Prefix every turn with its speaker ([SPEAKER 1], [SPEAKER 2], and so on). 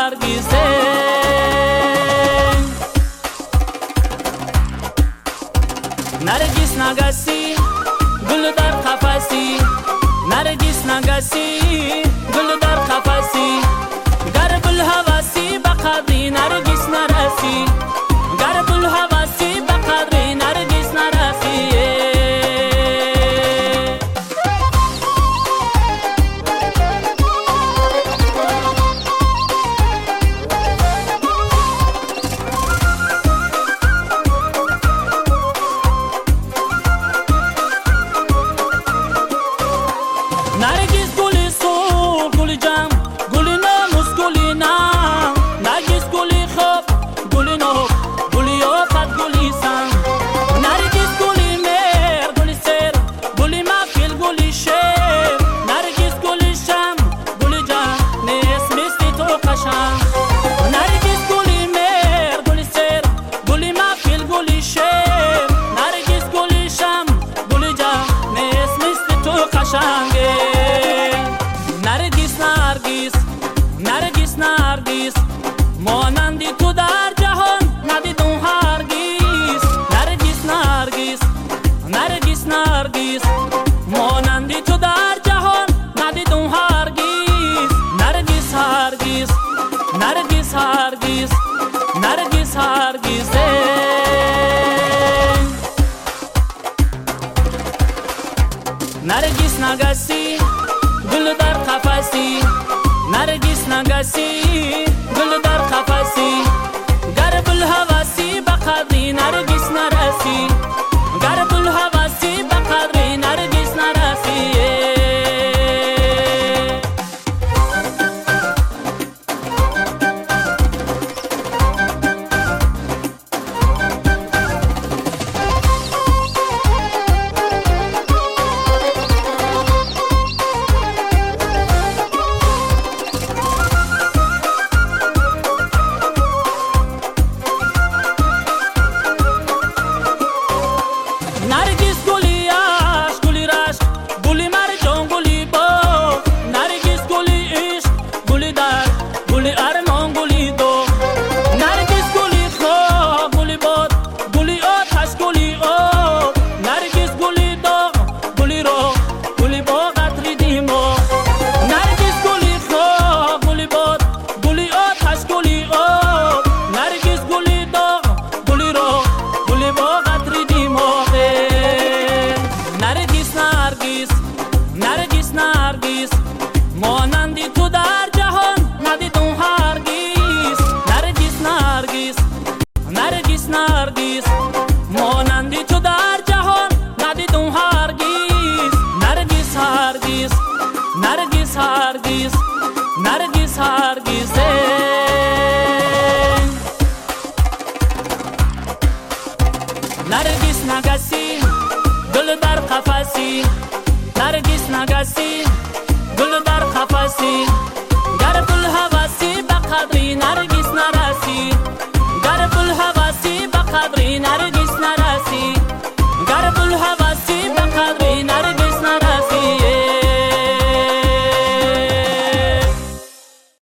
[SPEAKER 1] نرگسه نرگس نگسی گل در قفسی نرگس نگسی گل در قفسی گر گل هوسی بقدری نرگس نرسی گر گل هوسی بقدری نرگس نرسی نرگس گلی سو گلی جم گلی ناموس گلی نام نرگس گلی خوب گلی نو گلی آفت گلی سم نرگس گلی مر گلی سر گلی مفیل گلی شیر نرگس گلی شم گلی جم نیست مثل تو قشنگ نرگس گلی مر گلی سر گلی مفیل گلی شیر نرگس گلی شم گلی جم نیست مثل تو قشنگ نرگس نرگس نرگس مانندی تو در جهان ندیدم هرگز نرگس نرگس نرگس نرگس مانندی تو در جهان ندیدم هرگز نرگس هرگز نرگس هرگز نرگس هرگز نرگس نگسی گل در قفسی نرگس نگسی گل در قفسی گر گل هوسی بقدری نرگس نرسی گر گل هوسی بقدری نرگس نرسی نرگس گلی عشق گلی رشق گلی مرجان گلی باغ نرگس گلی عشق گلی در گلی ارمان گلی دو نرگس گلی خواب گلی باد گلی آتش گلی آب نرگس گلی داغ گلی رو گلی با قطری دیما نرگس گلی خواب گلی باد گلی آتش گلی آب نرگس گلی داغ گلی رو گلی با قطری دیما نرگس نرگس نرگس نرگس مانندی تو در جهان ندیدم هرگز نرگس نرگس نرگس نرگس مانندی تو در جهان ندیدم هرگز نرگس هرگز نرگس هرگز نرگس هرگز نرگس نگسی گل در قفسی نرگس نگسی گل در قفسی گر گل هوسی بقدری نرگس